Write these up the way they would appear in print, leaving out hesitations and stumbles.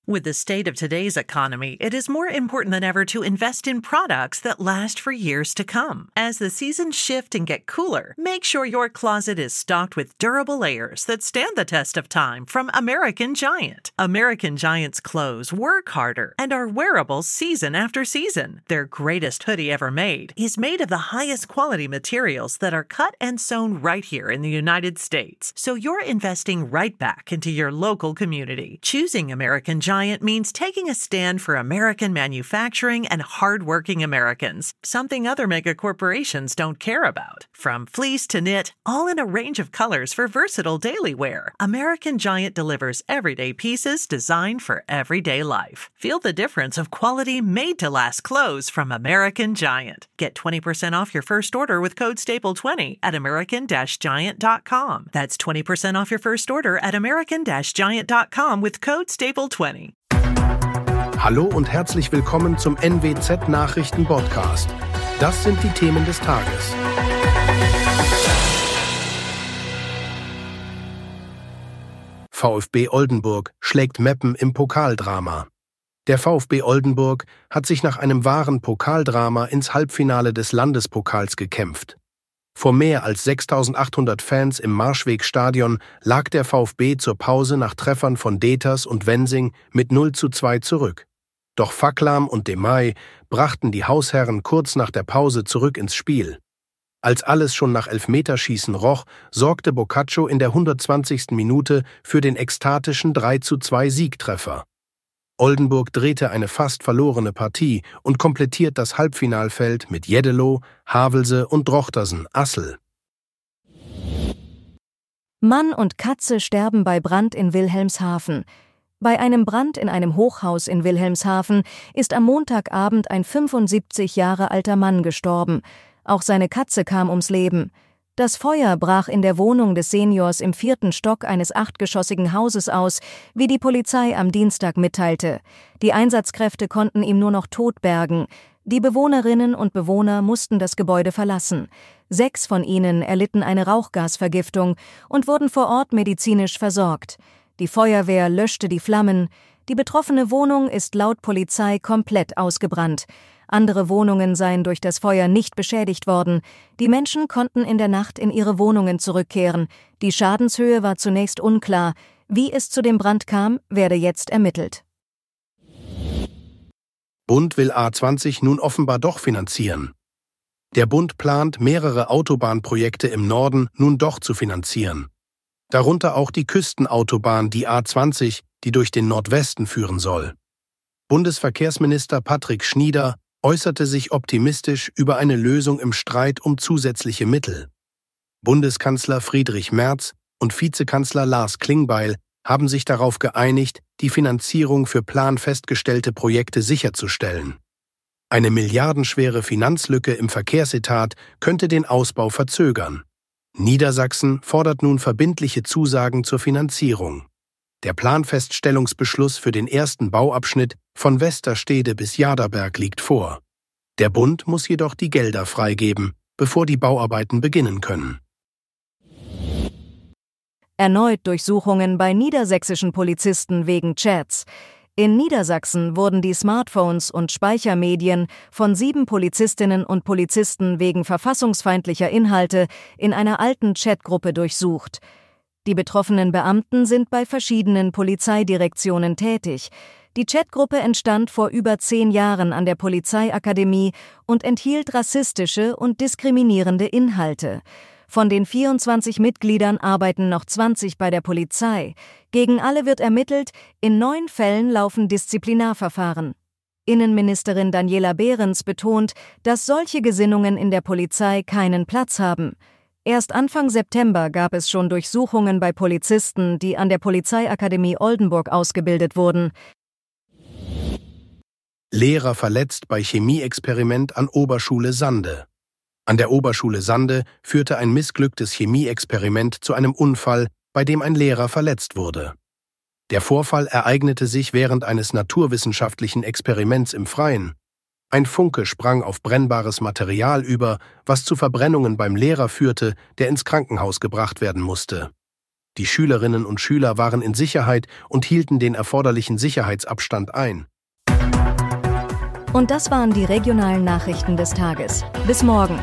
With the state of today's economy, it is more important than ever to invest in products that last for years to come. As the seasons shift and get cooler, make sure your closet is stocked with durable layers that stand the test of time from American Giant. American Giant's clothes work harder and are wearable season after season. Their greatest hoodie ever made is made of the highest quality materials that are cut and sewn right here in the United States. So you're investing right back into your local community. Choosing American Giant means taking a stand for American manufacturing and hardworking Americans, something other mega corporations don't care about. From fleece to knit, all in a range of colors for versatile daily wear, American Giant delivers everyday pieces designed for everyday life. Feel the difference of quality made-to-last clothes from American Giant. Get 20% off your first order with code STAPLE20 at american-giant.com. That's 20% off your first order at american-giant.com with code STAPLE20. Hallo und herzlich willkommen zum NWZ Nachrichten Podcast. Das sind die Themen des Tages. VfB Oldenburg schlägt Meppen im Pokaldrama. Der VfB Oldenburg hat sich nach einem wahren Pokaldrama ins Halbfinale des Landespokals gekämpft. Vor mehr als 6.800 Fans im Marschwegstadion lag der VfB zur Pause nach Treffern von Deters und Wensing mit 0:2 zurück. Doch Faklam und Demay brachten die Hausherren kurz nach der Pause zurück ins Spiel. Als alles schon nach Elfmeterschießen roch, sorgte Boccaccio in der 120. Minute für den ekstatischen 3:2 Siegtreffer. Oldenburg drehte eine fast verlorene Partie und komplettiert das Halbfinalfeld mit Jeddelo, Havelse und Drochtersen Assel. Mann und Katze sterben bei Brand in Wilhelmshaven. Bei einem Brand in einem Hochhaus in Wilhelmshaven ist am Montagabend ein 75 Jahre alter Mann gestorben. Auch seine Katze kam ums Leben. Das Feuer brach in der Wohnung des Seniors im 4. Stock eines 8-geschossigen Hauses aus, wie die Polizei am Dienstag mitteilte. Die Einsatzkräfte konnten ihn nur noch tot bergen. Die Bewohnerinnen und Bewohner mussten das Gebäude verlassen. 6 von ihnen erlitten eine Rauchgasvergiftung und wurden vor Ort medizinisch versorgt. Die Feuerwehr löschte die Flammen. Die betroffene Wohnung ist laut Polizei komplett ausgebrannt. Andere Wohnungen seien durch das Feuer nicht beschädigt worden. Die Menschen konnten in der Nacht in ihre Wohnungen zurückkehren. Die Schadenshöhe war zunächst unklar. Wie es zu dem Brand kam, werde jetzt ermittelt. Bund will A20 nun offenbar doch finanzieren. Der Bund plant, mehrere Autobahnprojekte im Norden nun doch zu finanzieren. Darunter auch die Küstenautobahn, die A20, die durch den Nordwesten führen soll. Bundesverkehrsminister Patrick Schnieder äußerte sich optimistisch über eine Lösung im Streit um zusätzliche Mittel. Bundeskanzler Friedrich Merz und Vizekanzler Lars Klingbeil haben sich darauf geeinigt, die Finanzierung für planfestgestellte Projekte sicherzustellen. Eine milliardenschwere Finanzlücke im Verkehrsetat könnte den Ausbau verzögern. Niedersachsen fordert nun verbindliche Zusagen zur Finanzierung. Der Planfeststellungsbeschluss für den ersten Bauabschnitt von Westerstede bis Jaderberg liegt vor. Der Bund muss jedoch die Gelder freigeben, bevor die Bauarbeiten beginnen können. Erneut Durchsuchungen bei niedersächsischen Polizisten wegen Chats. In Niedersachsen wurden die Smartphones und Speichermedien von 7 Polizistinnen und Polizisten wegen verfassungsfeindlicher Inhalte in einer alten Chatgruppe durchsucht. Die betroffenen Beamten sind bei verschiedenen Polizeidirektionen tätig. Die Chatgruppe entstand vor über 10 Jahren an der Polizeiakademie und enthielt rassistische und diskriminierende Inhalte. Von den 24 Mitgliedern arbeiten noch 20 bei der Polizei. Gegen alle wird ermittelt, in 9 Fällen laufen Disziplinarverfahren. Innenministerin Daniela Behrens betont, dass solche Gesinnungen in der Polizei keinen Platz haben. Erst Anfang September gab es schon Durchsuchungen bei Polizisten, die an der Polizeiakademie Oldenburg ausgebildet wurden. Lehrer verletzt bei Chemieexperiment an Oberschule Sande. An der Oberschule Sande führte ein missglücktes Chemieexperiment zu einem Unfall, bei dem ein Lehrer verletzt wurde. Der Vorfall ereignete sich während eines naturwissenschaftlichen Experiments im Freien. Ein Funke sprang auf brennbares Material über, was zu Verbrennungen beim Lehrer führte, der ins Krankenhaus gebracht werden musste. Die Schülerinnen und Schüler waren in Sicherheit und hielten den erforderlichen Sicherheitsabstand ein. Und das waren die regionalen Nachrichten des Tages. Bis morgen.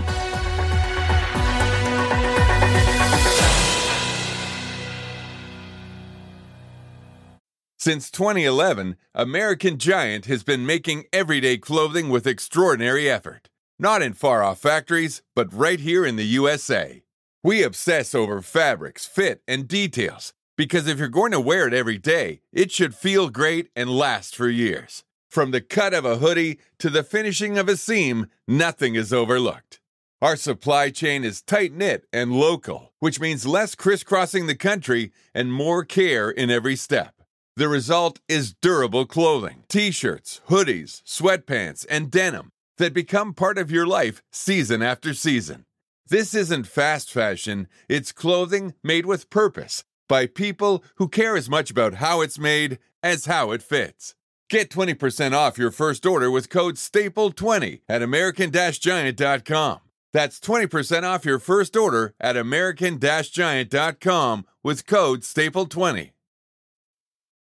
Since 2011, American Giant has been making everyday clothing with extraordinary effort. Not in far-off factories, but right here in the USA. We obsess over fabrics, fit, and details, because if you're going to wear it every day, it should feel great and last for years. From the cut of a hoodie to the finishing of a seam, nothing is overlooked. Our supply chain is tight-knit and local, which means less crisscrossing the country and more care in every step. The result is durable clothing, t-shirts, hoodies, sweatpants, and denim that become part of your life season after season. This isn't fast fashion, it's clothing made with purpose by people who care as much about how it's made as how it fits. Get 20% off your first order with code STAPLE20 at American-Giant.com. That's 20% off your first order at American-Giant.com with code STAPLE20.